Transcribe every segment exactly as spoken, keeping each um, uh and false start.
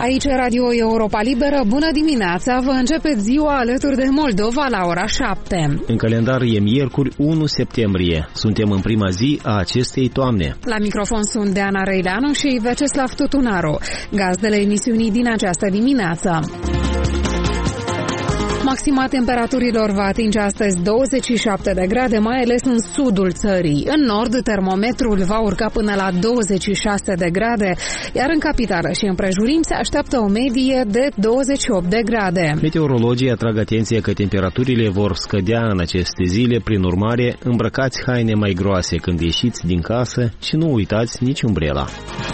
Aici Radio Europa Liberă, bună dimineața, vă începeți ziua alături de Moldova la ora șapte. În calendar e miercuri unu septembrie, suntem în prima zi a acestei toamne. La microfon sunt Deana Răileanu și Veceslav Tutunaru, gazdele emisiunii din această dimineață. Maxima temperaturilor va atinge astăzi douăzeci și șapte de grade, mai ales în sudul țării. În nord, termometrul va urca până la douăzeci și șase de grade, iar în capitală și împrejurim se așteaptă o medie de douăzeci și opt de grade. Meteorologii atrag atenția că temperaturile vor scădea în aceste zile, prin urmare, îmbrăcați haine mai groase când ieșiți din casă și nu uitați nici umbrela.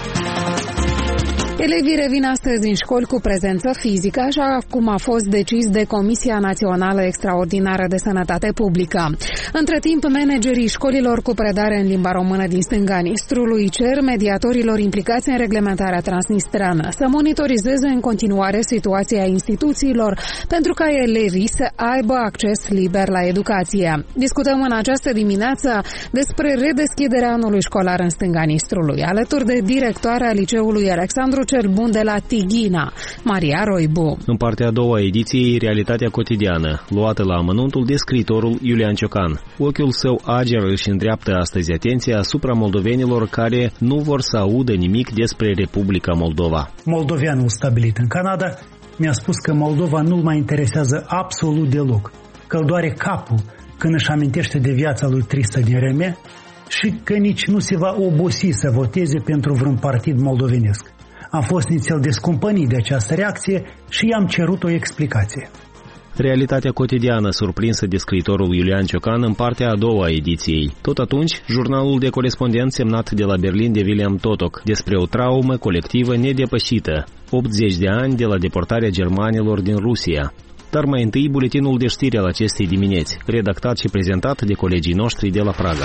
Elevii revin astăzi în școli cu prezență fizică, așa cum a fost decis de Comisia Națională Extraordinară de Sănătate Publică. Între timp, managerii școlilor cu predare în limba română din stânga Nistrului cer mediatorilor implicați în reglementarea transnistreană să monitorizeze în continuare situația instituțiilor pentru ca elevii să aibă acces liber la educație. Discutăm în această dimineață despre redeschiderea anului școlar în stânga Nistrului, alături de directoarea Liceului Alexandru Cel Bun de la Tighina, Maria Roibu. În partea a doua a ediției, Realitatea cotidiană, luată la amănuntul de scriitorul Iulian Ciocan. Ochiul său ager își îndreaptă astăzi atenția asupra moldovenilor care nu vor să audă nimic despre Republica Moldova. Moldoveanul stabilit în Canada mi-a spus că Moldova nu-l mai interesează absolut deloc, că îl doare capul când își amintește de viața lui tristă din Reme și că nici nu se va obosi să voteze pentru vreun partid moldovenesc. Am fost inițial descumpănit de această reacție și i-am cerut o explicație. Realitatea cotidiană, surprinsă de scriitorul Iulian Ciocan în partea a doua a ediției. Tot atunci, jurnalul de corespondent semnat de la Berlin de William Totok despre o traumă colectivă nedepășită, optzeci de ani de la deportarea germanilor din Rusia. Dar mai întâi, buletinul de știri al acestei dimineți, redactat și prezentat de colegii noștri de la Praga.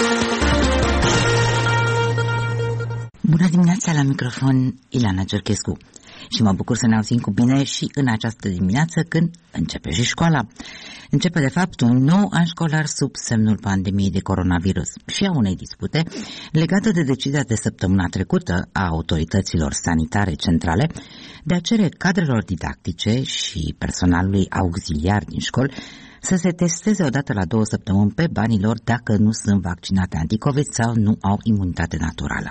Bună dimineața, la microfon Ilana Cerchescu. Și mă bucur să ne auzim cu bine și în această dimineață când începe și școala. Începe de fapt un nou an școlar sub semnul pandemiei de coronavirus și a unei dispute legate de decizia de săptămâna trecută a autorităților sanitare centrale de a cere cadrelor didactice și personalului auxiliar din școli să se testeze odată la două săptămâni pe banii lor dacă nu sunt vaccinate anticovid sau nu au imunitate naturală.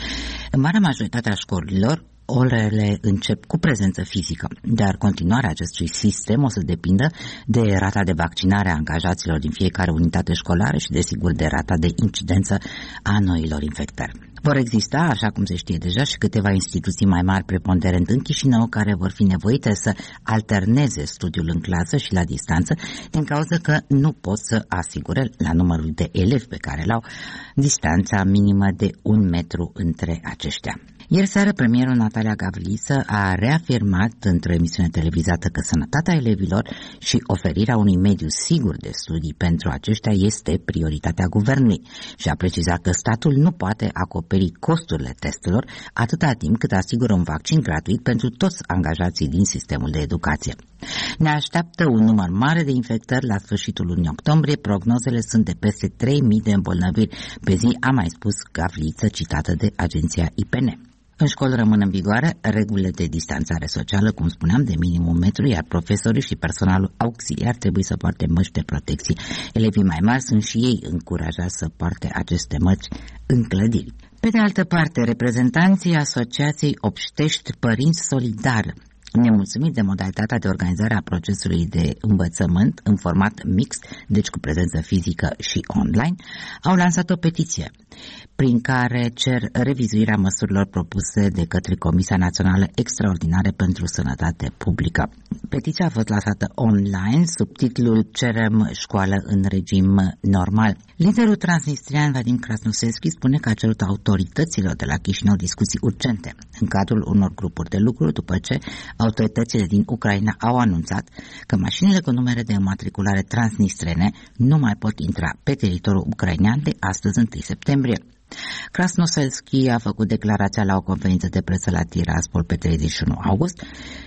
În marea majoritate a școlilor, orele încep cu prezență fizică, dar continuarea acestui sistem o să depindă de rata de vaccinare a angajaților din fiecare unitate școlară și, desigur, de rata de incidență a noilor infectări. Vor exista, așa cum se știe deja, și câteva instituții mai mari, preponderent în Chișinău, care vor fi nevoite să alterneze studiul în clasă și la distanță, din cauza că nu pot să asigure, la numărul de elevi pe care l-au, distanța minimă de un metru între aceștia. Ieri seară, premierul Natalia Gavriță a reafirmat într-o emisiune televizată că sănătatea elevilor și oferirea unui mediu sigur de studii pentru aceștia este prioritatea guvernului și a precizat că statul nu poate acoperi costurile testelor atâta timp cât asigură un vaccin gratuit pentru toți angajații din sistemul de educație. Ne așteaptă un număr mare de infectări la sfârșitul lunii octombrie, prognozele sunt de peste trei mii de îmbolnăviri pe zi, a mai spus Gavriță, citată de agenția I P N. În școli rămân în vigoare regulile de distanțare socială, cum spuneam, de minim un metru, iar profesorii și personalul auxiliar trebuie să poarte măști de protecție. Elevii mai mari sunt și ei încurajați să poarte aceste măști în clădiri. Pe de altă parte, reprezentanții Asociației Obștești Părinți Solidar, nemulțumit de modalitatea de organizare a procesului de învățământ în format mixt, deci cu prezență fizică și online, au lansat o petiție prin care cer revizuirea măsurilor propuse de către Comisia Națională Extraordinară pentru Sănătate Publică. Petiția a fost lansată online sub titlul Cerem școală în regim normal. Liderul transnistrian Vadim Krasnosevski spune că a cerut autorităților de la Chișinău discuții urgente în cadrul unor grupuri de lucru după ce autoritățile din Ucraina au anunțat că mașinile cu numere de înmatriculare transnistrene nu mai pot intra pe teritoriul ucrainean de astăzi, întâi septembrie. Krasnosevski a făcut declarația la o conferință de presă la Tiraspol pe treizeci și unu august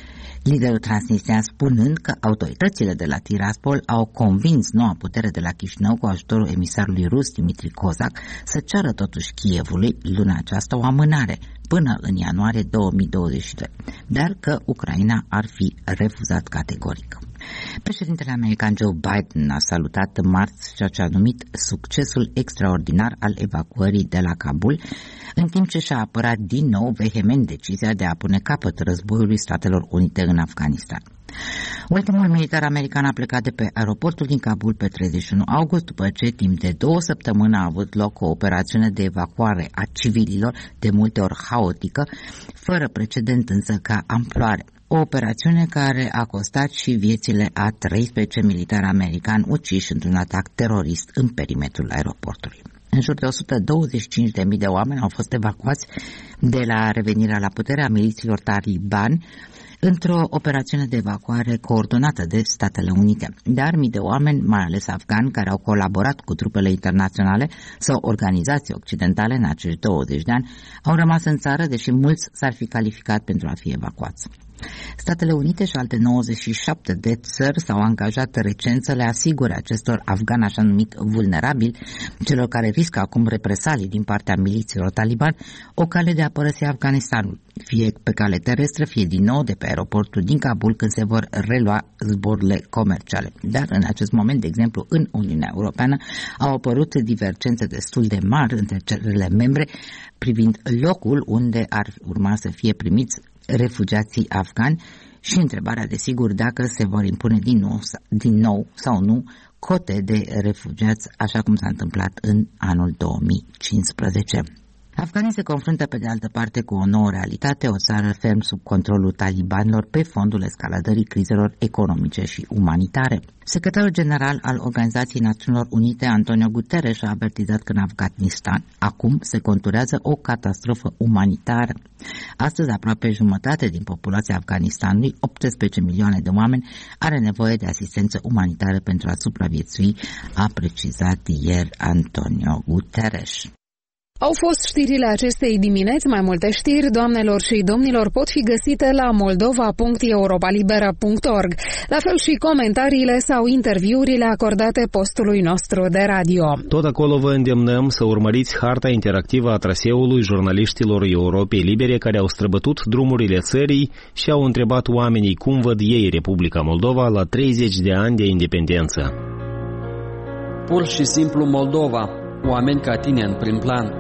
Liderul transnistrian spunând că autoritățile de la Tiraspol au convins noua putere de la Chișinău cu ajutorul emisarului rus Dmitri Kozak să ceară totuși Kievului luna aceasta o amânare până în ianuarie două mii douăzeci și doi, dar că Ucraina ar fi refuzat categoric. Președintele american Joe Biden a salutat marți ceea ce a numit succesul extraordinar al evacuării de la Kabul, în timp ce și-a apărat din nou vehement decizia de a pune capăt războiului Statelor Unite în Afganistan. Ultimul militar american a plecat de pe aeroportul din Kabul pe treizeci și unu august, după ce timp de două săptămâni a avut loc o operațiune de evacuare a civililor, de multe ori haotică, fără precedent însă ca amploare. O operațiune care a costat și viețile a treisprezece militari americani uciși într-un atac terorist în perimetrul aeroportului. În jur de o sută douăzeci și cinci de mii de oameni au fost evacuați de la revenirea la putere a milițiilor talibani într-o operațiune de evacuare coordonată de Statele Unite. Dar mii de oameni, mai ales afgani, care au colaborat cu trupele internaționale sau organizații occidentale în acești douăzeci de ani, au rămas în țară, deși mulți s-ar fi calificat pentru a fi evacuați. Statele Unite și alte nouăzeci și șapte de țări s-au angajat recent să le asigure acestor afgani așa numit vulnerabili, celor care riscă acum represalii din partea milițiilor talibani, o cale de a părăsi Afganistanul, fie pe cale terestră, fie din nou de pe aeroportul din Kabul când se vor relua zborurile comerciale. Dar în acest moment, de exemplu, în Uniunea Europeană au apărut divergențe destul de mari între țările membre privind locul unde ar urma să fie primiți refugiații afgani și întrebarea, desigur, dacă se vor impune din nou, din nou sau nu cote de refugiați, așa cum s-a întâmplat în anul două mii cincisprezece. Afganii se confruntă pe de altă parte cu o nouă realitate, o țară ferm sub controlul talibanilor pe fondul escaladării crizelor economice și umanitare. Secretarul general al Organizației Națiunilor Unite, Antonio Guterres, a avertizat că în Afganistan acum se conturează o catastrofă umanitară. Astăzi, aproape jumătate din populația Afganistanului, optsprezece milioane de oameni, are nevoie de asistență umanitară pentru a supraviețui, a precizat ieri Antonio Guterres. Au fost știrile acestei dimineți. Mai multe știri, doamnelor și domnilor, pot fi găsite la moldova punct europalibera punct org. La fel și comentariile sau interviurile acordate postului nostru de radio. Tot acolo vă îndemnăm să urmăriți harta interactivă a traseului jurnaliștilor Europei Libere care au străbătut drumurile țării și au întrebat oamenii cum văd ei Republica Moldova la treizeci de ani de independență. Pur și simplu Moldova, oameni ca tine în prim plan.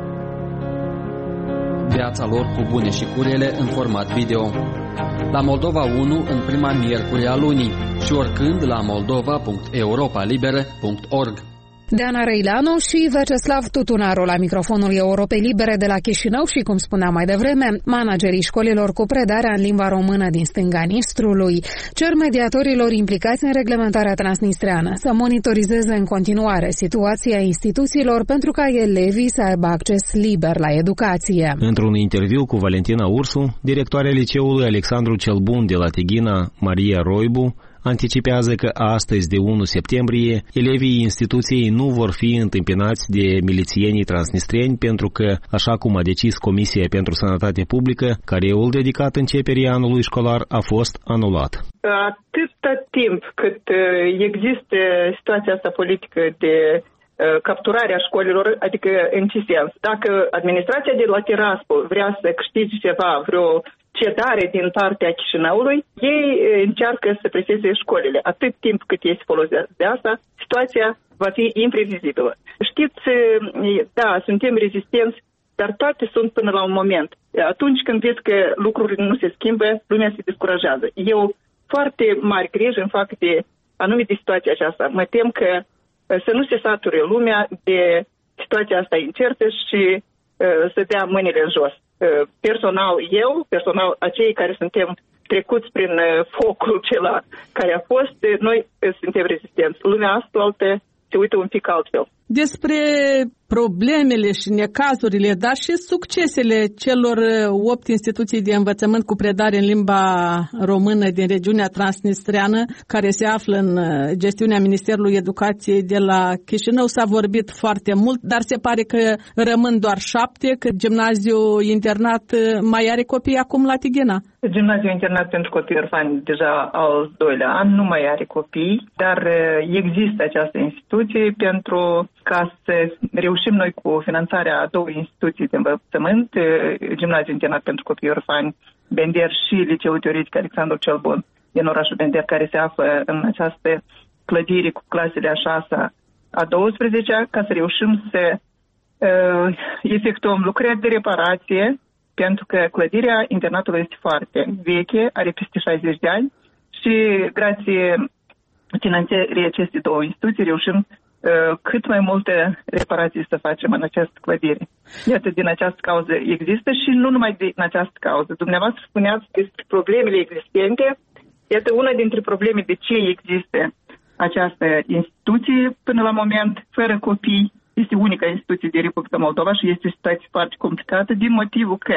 Viața lor cu bune și cu rele în format video. La Moldova unu în prima miercuri a lunii și oricând la moldova punct europalibera punct org. Deana Răileanu și Veceslav Tutunaru la microfonul Europei Libere de la Chișinău și, cum spuneam mai devreme, managerii școlilor cu predarea în limba română din stânga Nistrului cer mediatorilor implicați în reglementarea transnistreană să monitorizeze în continuare situația instituțiilor pentru ca elevii să aibă acces liber la educație. Într-un interviu cu Valentina Ursu, directoarea liceului Alexandru cel Bun de la Tighina, Maria Roibu, anticipează că astăzi, de unu septembrie, elevii instituției nu vor fi întâmpinați de milițienii transnistrieni pentru că, așa cum a decis Comisia pentru Sănătate Publică, careul dedicat începerii anului școlar a fost anulat. Atâta timp cât există situația asta politică de capturarea școlilor, adică în ce sens? Dacă administrația de la Tiraspol vrea să câștige ceva, vreo cedare din partea Chișinăului, ei încearcă să preseze școlile. Atât timp cât ei se folosesc de asta, situația va fi imprevizibilă. Știți, da, suntem rezistenți, dar toate sunt până la un moment. Atunci când vezi că lucrurile nu se schimbă, lumea se descurajează. Eu foarte mari griji îmi fac de anume de situația aceasta. Mă tem că să nu se sature lumea de situația asta incertă și uh, să dea mâinile în jos. Uh, personal eu, personal acei care suntem trecuți prin uh, focul acela care a fost, uh, noi uh, suntem rezistenți. Lumea asta se uită un pic altfel. despre problemele și necazurile, dar și succesele celor opt instituții de învățământ cu predare în limba română din regiunea transnistreană, care se află în gestiunea Ministerului Educației de la Chișinău. S-a vorbit foarte mult, dar se pare că rămân doar șapte, că gimnaziul internat mai are copii acum la Tighina. Gimnaziul internat pentru copii orfani deja al doilea an nu mai are copii, dar există această instituție pentru ca să reușim noi cu finanțarea a două instituții de învățământ, Gimnaziul internat pentru copii orfani Bender și Liceul Teoretic Alexandru cel Bun din orașul Bender, care se află în această clădire cu clasele a șasea, a douăsprezecea, ca să reușim să uh, efectuăm lucrări de reparație, pentru că clădirea internatului este foarte veche, are peste șaizeci de ani și grație finanțării acestei două instituții reușim uh, cât mai multe reparații să facem în această clădire. Iată, din această cauză există și nu numai din această cauză. Dumneavoastră spuneați despre problemele existente. Iată, una dintre probleme de ce există această instituție până la moment fără copii. Este unica instituție de Republica Moldova și este o situație foarte complicată din motivul că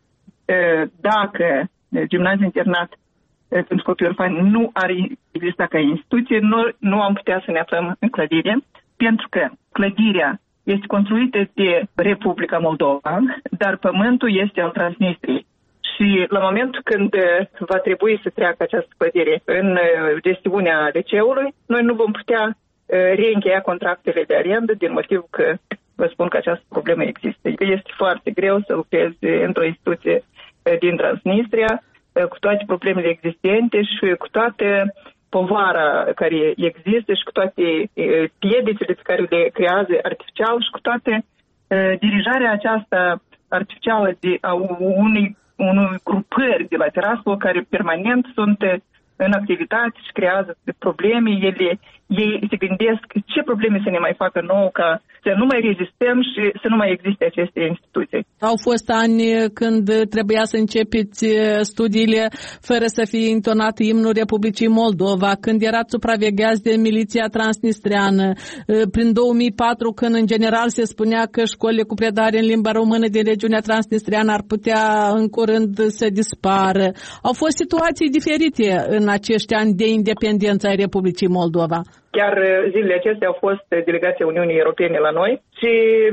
dacă gimnaziul internat pentru copii orfani nu ar exista ca instituție, nu, nu am putea să ne aflăm în clădire, pentru că clădirea este construită de Republica Moldova, dar pământul este al Transnistriei. Și la momentul când va trebui să treacă această clădire în gestiunea liceului, noi nu vom putea reîncheia contractele de arendă din motivul că vă spun că această problemă există. Este foarte greu să lucrezi într-o instituție din Transnistria cu toate problemele existente și cu toată povara care există și cu toate piedicile pe care le creează artificial și cu toate dirijarea aceasta artificială de a unei, unui grupări de la Tiraspol care permanent sunt în activitate și creează probleme, ele, ei se gândesc ce probleme să ne mai facă nouă ca să nu mai rezistăm și să nu mai existe aceste instituții. Au fost ani când trebuia să începeți studiile fără să fie intonat imnul Republicii Moldova, când erați supravegheați de miliția transnistreană, prin două mii patru, când în general se spunea că școlile cu predare în limba română din regiunea transnistreană ar putea în curând să dispară. Au fost situații diferite în acești ani de independență ai Republicii Moldova. Chiar zilele acestea au fost delegația Uniunii Europene la noi și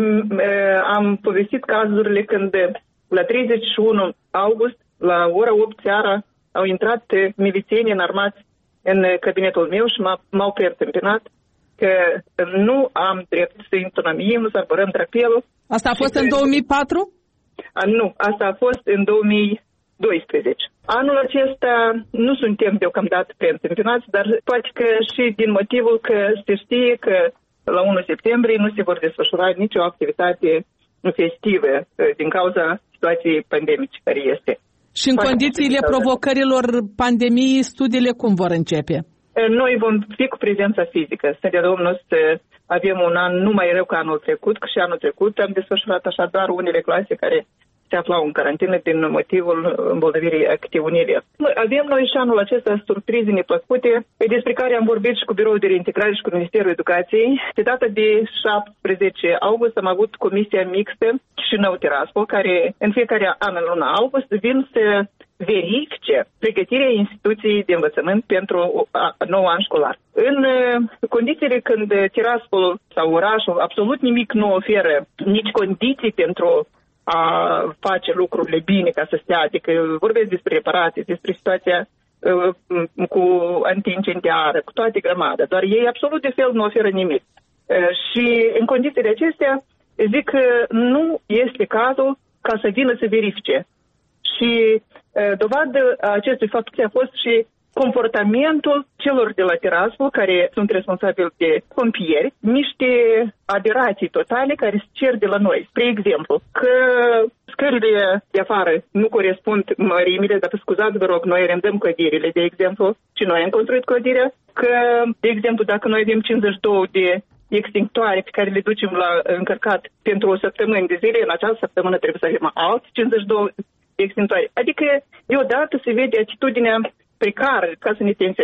uh, am povestit cazurile când la treizeci și unu august, la ora opt seara, au intrat milițieni înarmați în cabinetul meu și m-au preîntâmpinat că nu am drept să intonăm imnul, să arbărăm drapelul. Asta a fost în două mii patru? A, nu, asta a fost în două mii doisprezece. Anul acesta nu suntem deocamdată preîntâmpinați, dar poate că și din motivul că se știe că la unu septembrie nu se vor desfășura nicio activitate festivă din cauza situației pandemice care este. Și în condițiile provocărilor pandemiei, studiile cum vor începe? Noi vom fi cu prezența fizică. Să de Domnul să avem un an nu mai rău ca anul trecut, că și anul trecut am desfășurat așa doar unele clase care se aflau în carantină din motivul îmbolnăvirii actiunilor. Avem noi și anul acesta surprize neplăcute, despre care am vorbit și cu Biroul de Reintegrare și cu Ministerul Educației. De data de șaptesprezece august am avut comisia mixtă Chișinău-Tiraspol, care în fiecare an în luna august vin să verifice pregătirea instituției de învățământ pentru nou an școlar. În condițiile când Tiraspol sau orașul absolut nimic nu oferă, nici condiții pentru a face lucrurile bine ca să stea, adică vorbesc despre reparații, despre situația uh, cu antiincendiară, cu toate grămadă, dar ei absolut de fel nu oferă nimic. Uh, și în condițiile acestea zic că nu este cazul ca să vină să verifice. Și uh, dovadă acestui fapt a fost și comportamentul celor de la Tiraspol, care sunt responsabili de pompieri, niște aberații totale care se cer de la noi. Spre exemplu, că scările de afară nu corespund mărimile, dar scuzați, vă rog, noi arendăm clădirile, de exemplu, și noi am construit clădirea, că, de exemplu, dacă noi avem cincizeci și doi de extinctoare pe care le ducem la încărcat pentru o săptămână de zile, în această săptămână trebuie să avem alți cincizeci și doi de extinctoare. Adică, deodată se vede atitudinea precară, ca să ne tensioneze.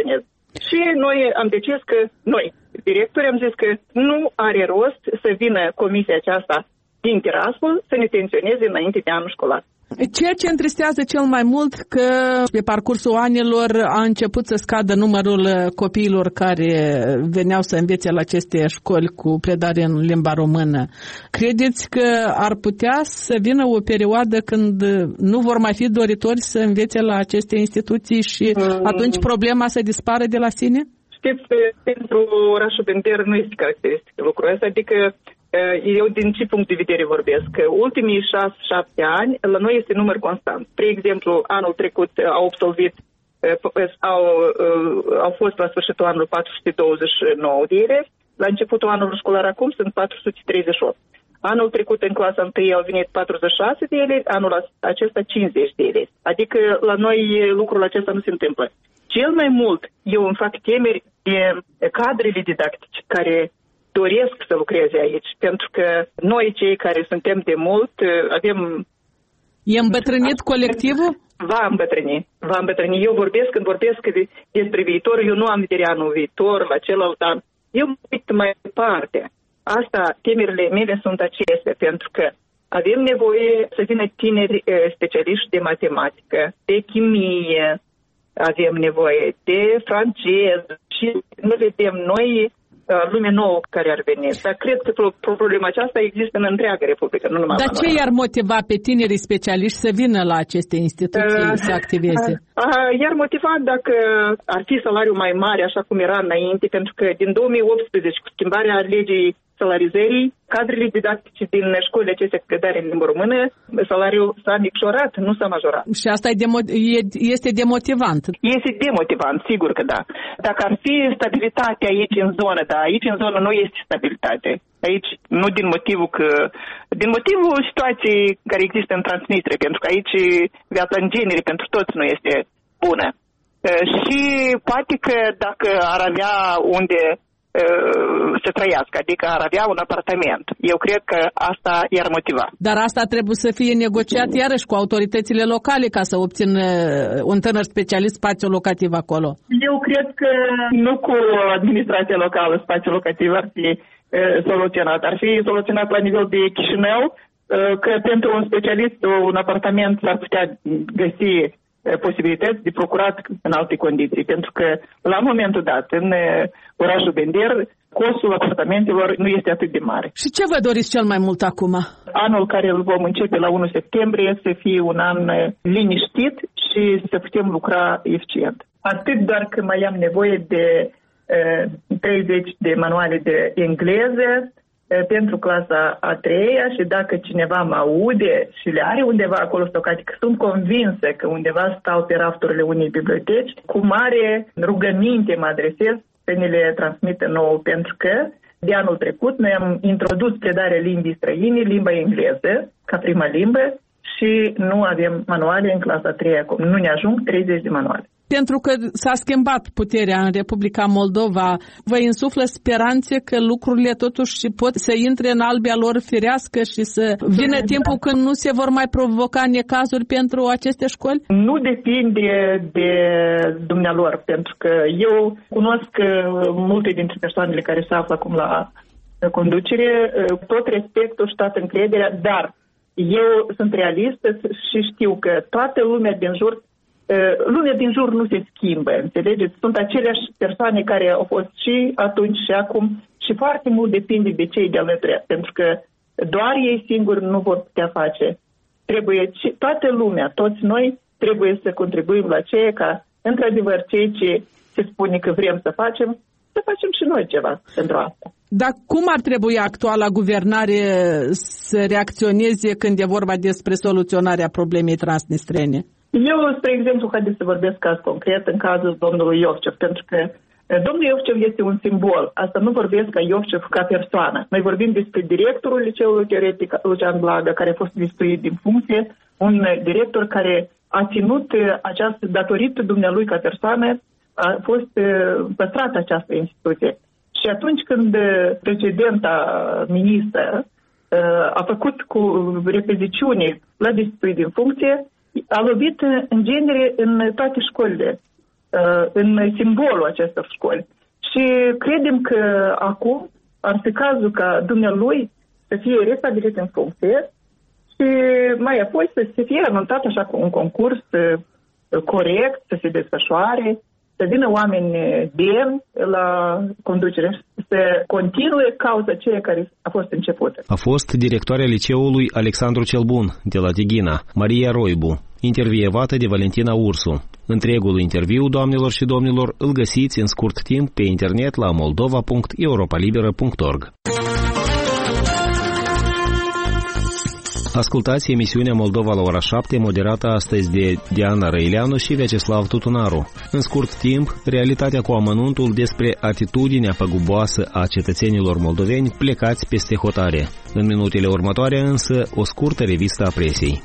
Și noi am decis că, noi, directori, am zis că nu are rost să vină comisia aceasta din Tiraspol să ne tensioneze înainte de anul școlar. Ceea ce întristează cel mai mult că pe parcursul anilor a început să scadă numărul copiilor care veneau să învețe la aceste școli cu predare în limba română. Credeți că ar putea să vină o perioadă când nu vor mai fi doritori să învețe la aceste instituții și atunci problema să dispară de la sine? Știți, pentru orașul Bender nu este caracteristic lucrul ăsta, adică eu din ce punct de vedere vorbesc? Că ultimii șase șapte ani la noi este număr constant. Spre exemplu, anul trecut au absolvit, au, au fost la sfârșitul anului patru sute douăzeci și nouă de elevi, la începutul anului școlar acum sunt patru sute treizeci și opt. Anul trecut în clasa întâi au venit patruzeci și șase de elevi, anul acesta cincizeci de elevi. Adică la noi lucrul acesta nu se întâmplă. Cel mai mult eu îmi fac temeri de cadrele didactice care doresc să lucreze aici, pentru că noi, cei care suntem de mult, avem... E îmbătrânit colectivul? Va îmbătrâni, va îmbătrâni. Eu vorbesc, când vorbesc despre viitor, eu nu am vedere anul viitor, la celălalt an. Eu mă uit mai departe. Asta, temerile mele sunt acestea, pentru că avem nevoie să vină tineri specialiști de matematică, de chimie, avem nevoie de franceză și nu vedem noi lume nouă care ar veni. Dar cred că problema aceasta există în întreaga Republică, nu numai. Dar ce i-ar motiva pe tinerii specialiști să vină la aceste instituții uh, să activeze? Uh, uh, i-ar motiva dacă ar fi salariul mai mare, așa cum era înainte, pentru că din două mii optsprezece, cu schimbarea legii salarizării, cadrele didactice din școlile acestea cu predare în limba română, salariul s-a micșorat, nu s-a majorat. Și asta e demo- e, este demotivant. Este demotivant, sigur că da. Dacă ar fi stabilitate aici în zonă, da, aici în zonă nu este stabilitate. Aici nu din motivul că, din motivul situației care există în Transnistria, pentru că aici viața în genere pentru toți nu este bună. Și poate că dacă ar avea unde să trăiască, adică ar avea un apartament. Eu cred că asta i-ar motiva. Dar asta trebuie să fie negociat iarăși cu autoritățile locale ca să obțină un tânăr specialist spațiu locativ acolo. Eu cred că nu cu administrația locală spațiul locativ ar fi soluționat. Ar fi soluționat la nivel de Chișinău, că pentru un specialist un apartament s-ar putea găsi posibilități de procurat în alte condiții, pentru că la momentul dat în orașul Bender costul apartamentelor nu este atât de mare. Și ce vă doriți cel mai mult acum? Anul care îl vom începe la întâi septembrie să fie un an liniștit și să putem lucra eficient. Atât doar că mai am nevoie de uh, treizeci de manuale de engleză pentru clasa a treia și dacă cineva mă aude și le are undeva acolo stocate, că sunt convinsă că undeva stau pe rafturile unei biblioteci, cu mare rugăminte mă adresez să ne le transmită nouă, pentru că de anul trecut noi am introdus predarea limbii străine, limba engleză, ca prima limbă, și nu avem manuale în clasa a treia acum. Nu ne ajung treizeci de manuale. Pentru că s-a schimbat puterea în Republica Moldova, vă insuflă speranțe că lucrurile totuși pot să intre în albia lor firească și să vină timpul când nu se vor mai provoca necazuri pentru aceste școli? Nu depinde de dumnealor, pentru că eu cunosc multe dintre persoanele care se află acum la conducere, tot respectul și toată încrederea, dar eu sunt realistă și știu că toată lumea din jur Lumea din jur nu se schimbă, înțelegeți? Sunt aceleași persoane care au fost și atunci și acum și foarte mult depinde de cei de alături, pentru că doar ei singuri nu vor putea face. Trebuie, toată lumea, toți noi, trebuie să contribuim la ceea ca, într-adevăr, ceea ce se spune că vrem să facem, să facem și noi ceva pentru asta. Dar cum ar trebui actuala guvernare să reacționeze când e vorba despre soluționarea problemei transnistrene? Eu, spre exemplu, haideți să vorbesc caz concret în cazul domnului Iovcev, pentru că domnul Iovcev este un simbol. Asta nu vorbesc ca Iovcev ca persoană. Noi vorbim despre directorul liceului teoretic Lucian Blaga, care a fost distruit din funcție, un director care a ținut această, datorită dumnealui ca persoană, a fost păstrată această instituție. Și atunci când precedenta ministră a făcut cu repeziciune la distruit din funcție, a lovit în genere în toate școlile. în simbolul acestor școli. Și credem că acum ar fi cazul ca dumnealui să fie restabilit în funcție și mai apoi să se fie anunțat așa cu un concurs corect, să se desfășoare, să vină oameni demni la conducere, să continue cauza aceea care a fost începută. A fost directoarea liceului Alexandru cel Bun de la Tighina, Maria Roibu, intervievată de Valentina Ursu. Întregul interviu, doamnelor și domnilor, îl găsiți în scurt timp pe internet la moldova punct europa liberă punct org. Ascultați emisiunea Moldova la ora șapte, moderată astăzi de Diana Răileanu și Vyacheslav Tutunaru. În scurt timp, realitatea cu amănuntul despre atitudinea păguboasă a cetățenilor moldoveni plecați peste hotare. În minutele următoare însă, o scurtă revistă a presiei.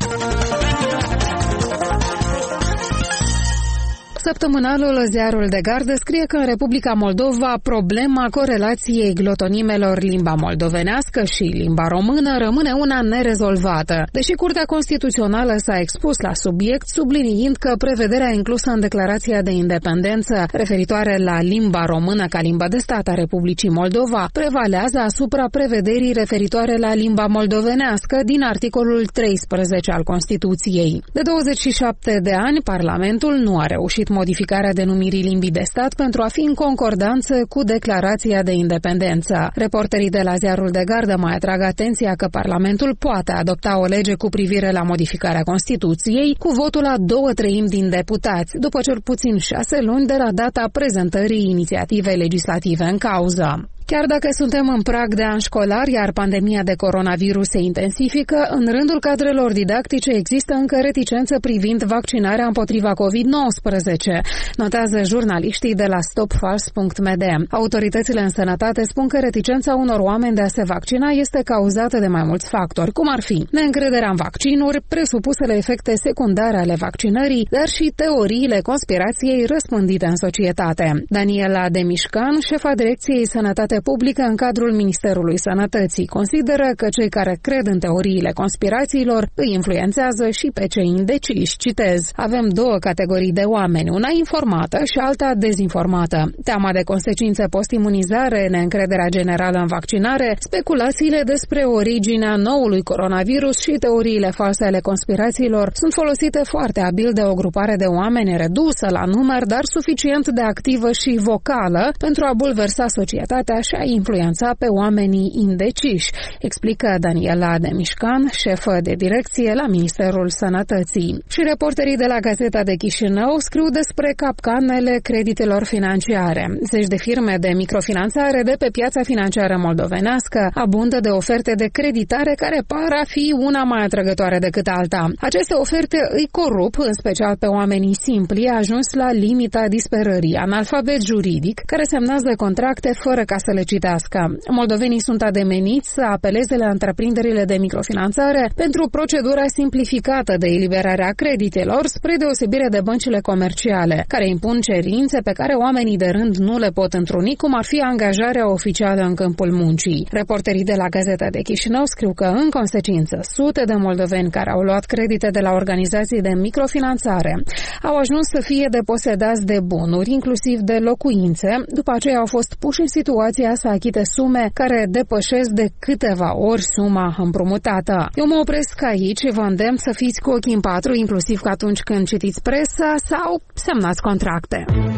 Săptămânalul Ziarul de Gardă scrie că în Republica Moldova problema corelației glotonimelor limba moldovenească și limba română rămâne una nerezolvată, deși Curtea Constituțională s-a expus la subiect, subliniind că prevederea inclusă în Declarația de Independență referitoare la limba română ca limbă de stat a Republicii Moldova prevalează asupra prevederii referitoare la limba moldovenească din articolul treisprezece al Constituției. De douăzeci și șapte de ani, Parlamentul nu a reușit modificarea denumirii limbii de stat pentru a fi în concordanță cu Declarația de Independență. Reporterii de la Ziarul de Gardă mai atrag atenția că Parlamentul poate adopta o lege cu privire la modificarea Constituției cu votul a două treimi din deputați, după cel puțin șase luni de la data prezentării inițiativei legislative în cauză. Chiar dacă suntem în prag de an școlar, iar pandemia de coronavirus se intensifică, în rândul cadrelor didactice există încă reticență privind vaccinarea împotriva covid nouăsprezece, notează jurnaliștii de la stop false punct m d. Autoritățile în sănătate spun că reticența unor oameni de a se vaccina este cauzată de mai mulți factori, cum ar fi neîncrederea în vaccinuri, presupusele efecte secundare ale vaccinării, dar și teoriile conspirației răspândite în societate. Daniela Demișcan, șefa Direcției Sănătate Publică în cadrul Ministerului Sănătății, consideră că cei care cred în teoriile conspirațiilor îi influențează și pe cei indeciși. Citez: avem două categorii de oameni, una informată și alta dezinformată. Teama de consecințe post-imunizare, neîncrederea generală în vaccinare, speculațiile despre originea noului coronavirus și teoriile false ale conspirațiilor sunt folosite foarte abil de o grupare de oameni redusă la număr, dar suficient de activă și vocală pentru a bulversa societatea și a influența pe oamenii indeciși, explică Daniela Demișcan, șefă de direcție la Ministerul Sănătății. Și reporterii de la Gazeta de Chișinău scriu despre capcanele creditelor financiare. Zeci de firme de microfinanțare de pe piața financiară moldovenească abundă de oferte de creditare care par a fi una mai atrăgătoare decât alta. Aceste oferte îi corup, în special pe oamenii simpli, ajuns la limita disperării, analfabet juridic, care semnează contracte fără ca să le citească. Moldovenii sunt ademeniți să apeleze la întreprinderile de microfinanțare pentru procedura simplificată de eliberare a creditelor, spre deosebire de băncile comerciale, care impun cerințe pe care oamenii de rând nu le pot întruni, cum ar fi angajarea oficială în câmpul muncii. Reporterii de la Gazeta de Chișinău scriu că, în consecință, sute de moldoveni care au luat credite de la organizații de microfinanțare au ajuns să fie deposedați de bunuri, inclusiv de locuințe, după aceea au fost puși în situația să achite sume care depășesc de câteva ori suma împrumutată. Eu mă opresc aici și vă îndemn să fiți cu ochii în patru, inclusiv că atunci când citiți presa sau semnați contracte.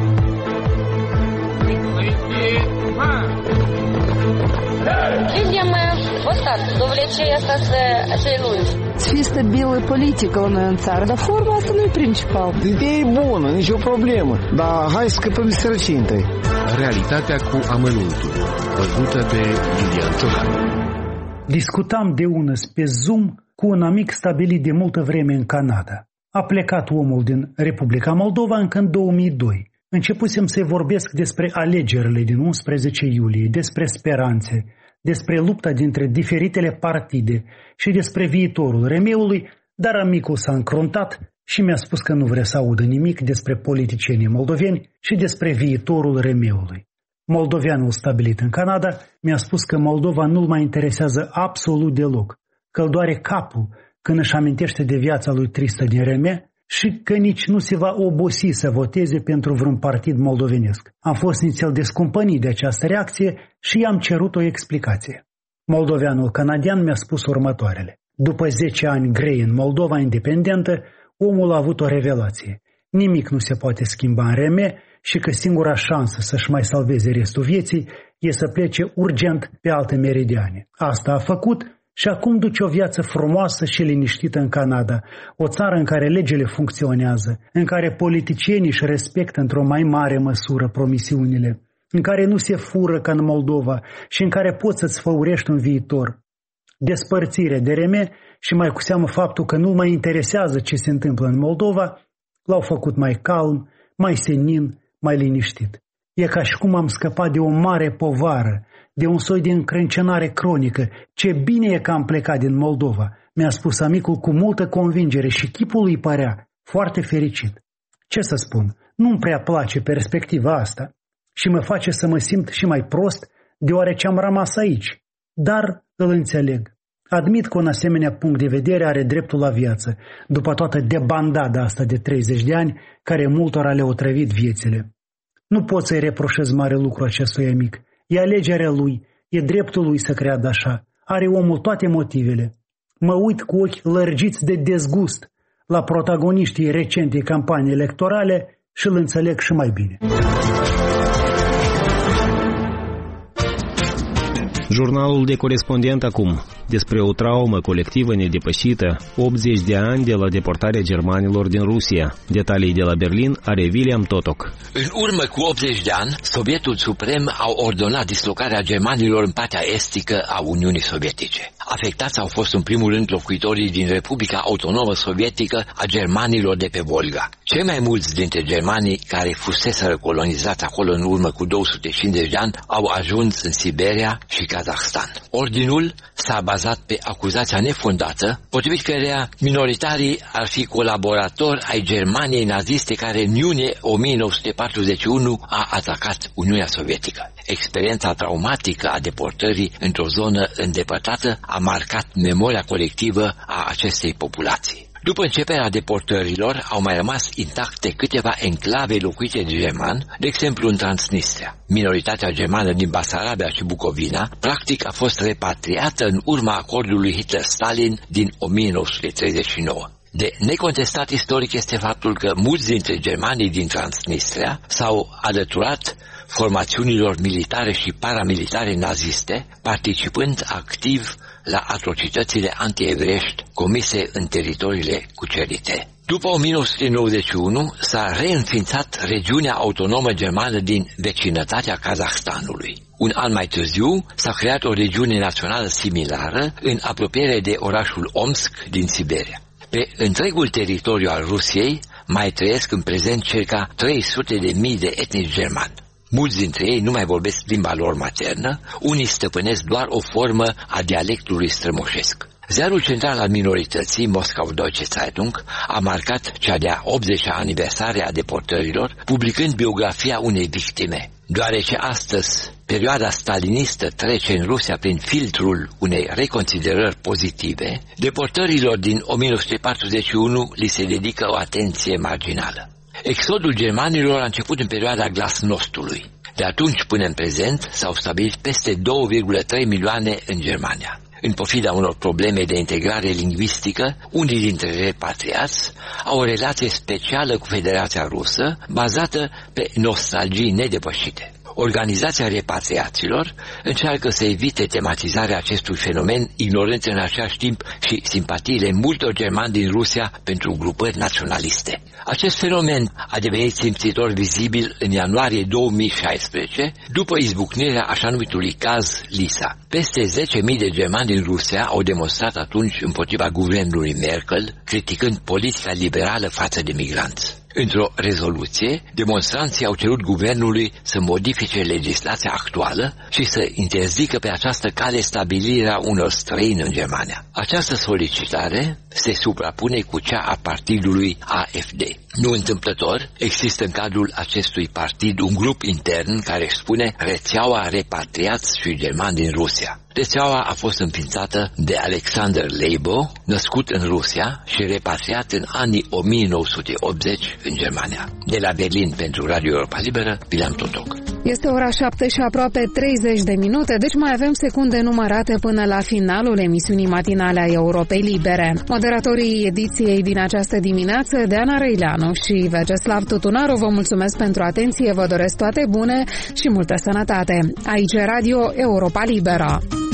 Видим вот так, до влечения acei lungi. Să fie stabilă politică la noi în țară, dar forma asta nu e principal. Ideea e bună, nicio problemă, dar hai să scăpăm de sărăcie întâi. Realitatea cu amănuntul, văzută de Iulian Ciocan. Discutam de unăs pe Zoom cu un amic stabilit de multă vreme în Canada. A plecat omul din Republica Moldova încă în două mii doi. Începusem să-i vorbesc despre alegerile din unsprezece iulie, despre speranțe, despre lupta dintre diferitele partide și despre viitorul remeului, dar amicul s-a încruntat și mi-a spus că nu vrea să audă nimic despre politicienii moldoveni și despre viitorul remeului. Moldoveanul stabilit în Canada mi-a spus că Moldova nu-l mai interesează absolut deloc, că îl doare capul când își amintește de viața lui tristă din Reme și că nici nu se va obosi să voteze pentru vreun partid moldovenesc. Am fost inițial descumpănit de această reacție și i-am cerut o explicație. Moldoveanul canadian mi-a spus următoarele. După zece ani grei în Moldova independentă, omul a avut o revelație. Nimic nu se poate schimba în reme și că singura șansă să-și mai salveze restul vieții e să plece urgent pe alte meridiane. Asta a făcut și acum duce o viață frumoasă și liniștită în Canada, o țară în care legile funcționează, în care politicienii își respectă într-o mai mare măsură promisiunile, în care nu se fură ca în Moldova și în care poți să-ți făurești un viitor. Despărțire de reme și mai cu seamă faptul că nu mai interesează ce se întâmplă în Moldova, l-au făcut mai calm, mai senin, mai liniștit. E ca și cum am scăpat de o mare povară, de un soi de încrâncenare cronică. Ce bine e că am plecat din Moldova, mi-a spus amicul cu multă convingere și chipul lui părea foarte fericit. Ce să spun, nu-mi prea place perspectiva asta și mă face să mă simt și mai prost deoarece am rămas aici, dar îl înțeleg. Admit că un asemenea punct de vedere are dreptul la viață, după toată debandada asta de treizeci de ani, care multora le-au otrăvit viețile. Nu pot să-i reproșez mare lucru acestui amic. E alegerea lui, e dreptul lui să creadă așa. Are omul toate motivele. Mă uit cu ochi lărgiți de dezgust la protagoniștii recentei campanii electorale și îl înțeleg și mai bine. Jurnalul de corespondent acum, despre o traumă colectivă nedepășită, optzeci de ani de la deportarea germanilor din Rusia. Detalii de la Berlin are William Totok. În urmă cu optzeci de ani, Sovietul Suprem a ordonat dislocarea germanilor în partea estică a Uniunii Sovietice. Afectați au fost în primul rând locuitorii din Republica Autonomă Sovietică a germanilor de pe Volga. Cei mai mulți dintre germanii care fuseseră colonizați acolo în urmă cu două sute cincizeci de ani au ajuns în Siberia și Kazahstan. Ordinul s-a bazat pe acuzația nefondată, potrivit căreia minoritarii ar fi colaboratori ai Germaniei naziste care în iunie o mie nouă sute patruzeci și unu a atacat Uniunea Sovietică. Experiența traumatică a deportării într-o zonă îndepărtată a marcat memoria colectivă a acestei populații. După începerea deportărilor, au mai rămas intacte câteva enclave locuite de germani, de exemplu în Transnistria. Minoritatea germană din Basarabia și Bucovina, practic a fost repatriată în urma acordului Hitler-Stalin din o mie nouă sute treizeci și nouă. De necontestat istoric este faptul că mulți dintre germanii din Transnistria s-au alăturat formațiunilor militare și paramilitare naziste, participând activ la atrocitățile antievrești comise în teritoriile cucerite. După o mie nouă sute nouăzeci și unu s-a reînființat regiunea autonomă germană din vecinătatea Kazahstanului. Un an mai târziu s-a creat o regiune națională similară în apropiere de orașul Omsk din Siberia. Pe întregul teritoriu al Rusiei mai trăiesc în prezent circa trei sute de mii de etnici germani. Mulți dintre ei nu mai vorbesc limba lor maternă, unii stăpânesc doar o formă a dialectului strămoșesc. Ziarul central al minorității, Moscow Deutsche Zeitung, a marcat cea de-a optzecea aniversare a deportărilor, publicând biografia unei victime. Deoarece astăzi perioada stalinistă trece în Rusia prin filtrul unei reconsiderări pozitive, deportărilor din o mie nouă sute patruzeci și unu li se dedică o atenție marginală. Exodul germanilor a început în perioada glasnostului. De atunci până în prezent s-au stabilit peste două virgulă trei milioane în Germania. În pofida unor probleme de integrare lingvistică, unii dintre repatriați au o relație specială cu Federația Rusă, bazată pe nostalgii nedepășite. Organizația repatriaților încearcă să evite tematizarea acestui fenomen, ignorând în același timp și simpatiile multor germani din Rusia pentru grupări naționaliste. Acest fenomen a devenit simțitor vizibil în ianuarie două mii șaisprezece, după izbucnirea așa numitului caz Lisa. Peste zece mii de germani din Rusia au demonstrat atunci împotriva guvernului Merkel, criticând politica liberală față de migranți. Într-o rezoluție, demonstranții au cerut guvernului să modifice legislația actuală și să interzică pe această cale stabilirea unor străini în Germania. Această solicitare se suprapune cu cea a partidului A F D. Nu întâmplător, există în cadrul acestui partid un grup intern care își spune rețeaua repatriați și germani din Rusia. Rețeaua a fost înființată de Alexander Leibo, născut în Rusia și repatriat în anii o mie nouă sute optzeci în Germania. De la Berlin pentru Radio Europa Liberă, William Totoc. Este ora șapte și aproape treizeci de minute, deci mai avem secunde numărate până la finalul emisiunii matinale a Europei Libere. Moderatorii ediției din această dimineață, Deana Răileanu și Veceslav Tutunaru, vă mulțumesc pentru atenție, vă doresc toate bune și multă sănătate. Aici Radio Europa Liberă.